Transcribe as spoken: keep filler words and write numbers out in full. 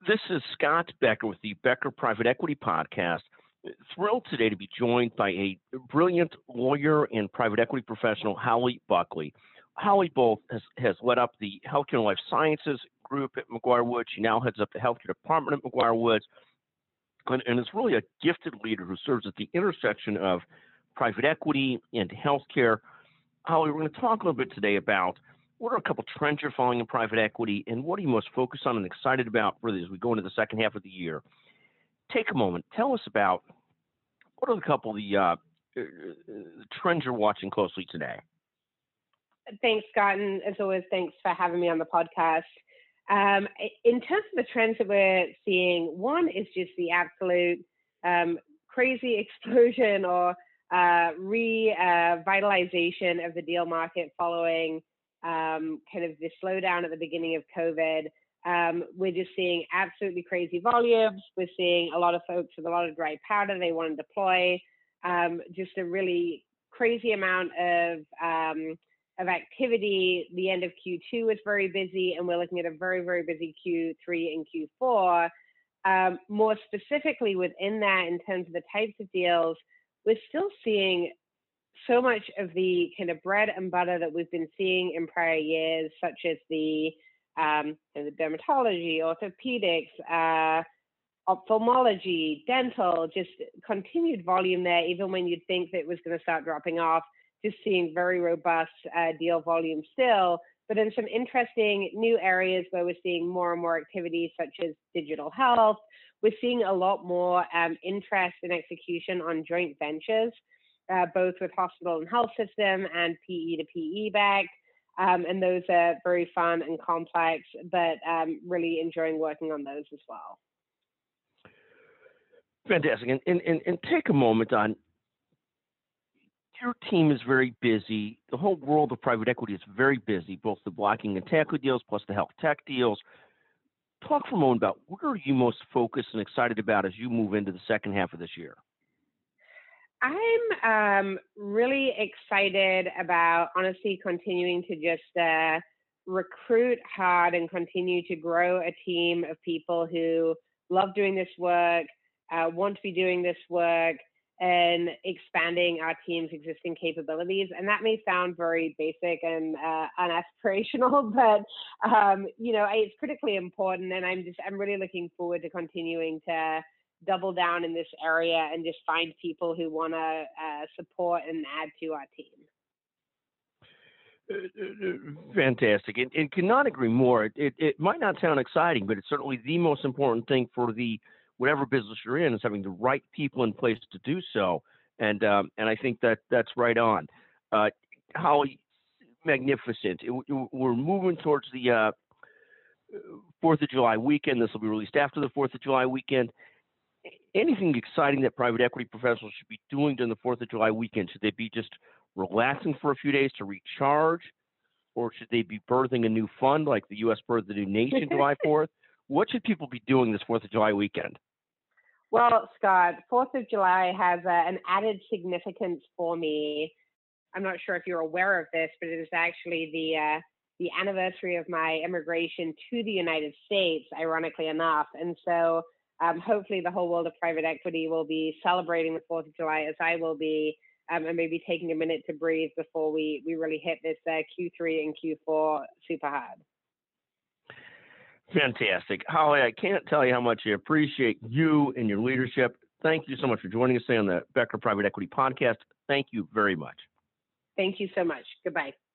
This is Scott Becker with the Becker Private Equity Podcast. Thrilled today to be joined by a brilliant lawyer and private equity professional, Holly Buckley. Holly both has, has led up the Healthcare and Life Sciences group at McGuire-Woods. She now heads up the Healthcare Department at McGuire-Woods, and, and is really a gifted leader who serves at the intersection of private equity and healthcare. Holly, we're going to talk a little bit today about what are a couple trends you're following in private equity, and what are you most focused on and excited about really as we go into the second half of the year? Take a moment. Tell us about what are a couple of the uh, trends you're watching closely today. Thanks, Scott, and as always, thanks for having me on the podcast. Um, in terms of the trends that we're seeing, one is just the absolute um, crazy explosion or uh, revitalization uh, of the deal market following um, kind of the slowdown at the beginning of COVID. Um, we're just seeing absolutely crazy volumes. We're seeing a lot of folks with a lot of dry powder they want to deploy. Um, just a really crazy amount of um, of activity. The end of Q two was very busy, and we're looking at a very, very busy Q three and Q four. Um, more specifically within that, in terms of the types of deals, we're still seeing so much of the kind of bread and butter that we've been seeing in prior years, such as the um, the dermatology, orthopedics, uh, ophthalmology, dental, just continued volume there, even when you'd think that it was going to start dropping off. Just seeing very robust uh, deal volume still, but in some interesting new areas where we're seeing more and more activity, such as digital health. We're seeing a lot more um, interest and execution on joint ventures, uh, both with hospital and health system and P E to P E backed. Um, and those are very fun and complex, but um, really enjoying working on those as well. Fantastic. And, and, and take a moment on, your team is very busy. The whole world of private equity is very busy, both the blocking and tackling deals plus the health tech deals. Talk for a moment about what are you most focused and excited about as you move into the second half of this year? I'm um, really excited about, honestly, continuing to just uh, recruit hard and continue to grow a team of people who love doing this work, uh, want to be doing this work, and expanding our team's existing capabilities. And that may sound very basic and uh, unaspirational, but um, you know, it's critically important. And I'm just, I'm really looking forward to continuing to double down in this area and just find people who want to uh, support and add to our Uh, team. fantastic. And, and cannot agree more. It, it, it might not sound exciting, but it's certainly the most important thing for the whatever business you're in, is having the right people in place to do so. And um, and I think that that's right on. Uh, Holly, magnificent. It, it, we're moving towards the uh, fourth of July weekend. This will be released after the fourth of July weekend. Anything exciting that private equity professionals should be doing during the fourth of July weekend? Should they be just relaxing for a few days to recharge? Or should they be birthing a new fund like the U S birthed the new nation July fourth? What should people be doing this fourth of July weekend? Well, Scott, fourth of July has uh, an added significance for me. I'm not sure if you're aware of this, but it is actually the uh, the anniversary of my immigration to the United States, ironically enough. And so um, hopefully the whole world of private equity will be celebrating the fourth of July, as I will be, um, and maybe taking a minute to breathe before we, we really hit this uh, Q three and Q four super hard. Fantastic. Holly, I can't tell you how much I appreciate you and your leadership. Thank you so much for joining us today on the Becker Private Equity Podcast. Thank you very much. Thank you so much. Goodbye.